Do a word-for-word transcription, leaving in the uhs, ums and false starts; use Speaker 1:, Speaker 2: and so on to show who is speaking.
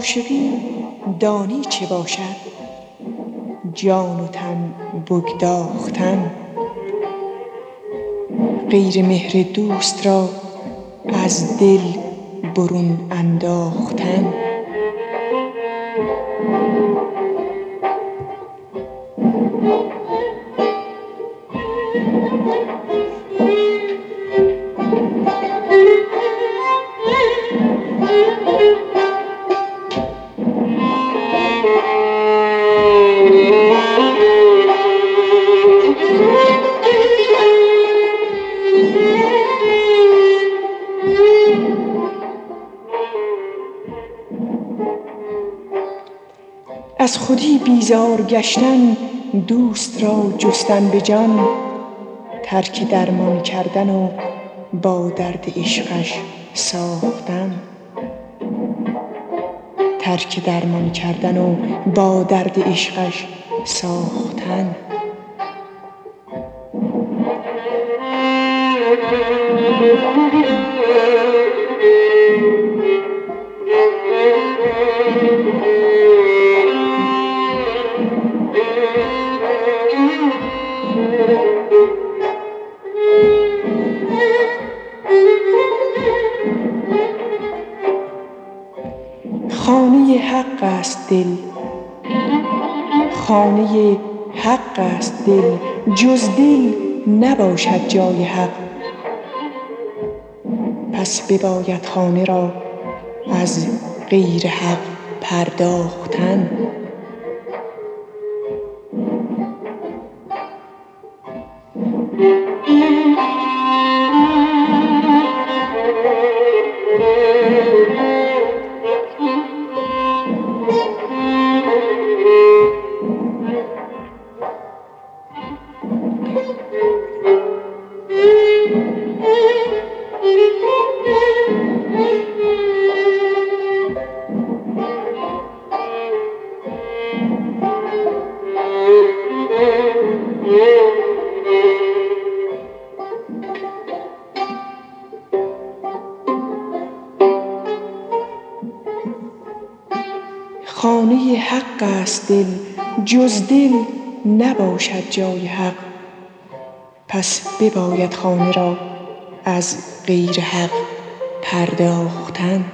Speaker 1: عاشقی دانی چه باشد؟ جان و تن بگداختن. غیر مهر دوست را از دل برون انداختن. از خودی بیزار گشتن دوست را جستن به جان. ترک درمان کردن و با درد عشقش ساختن. ترک درمان کردن و با درد عشقش ساختن. خانه حق است دل، خانه حق است دل، جز دل نباشد جای حق. پس بباید خانه را از غیر حق پرداختن. خانه حق است دل، جز دل نباشد جای حق. پس بباید خانه را از غیر حق پرداختن.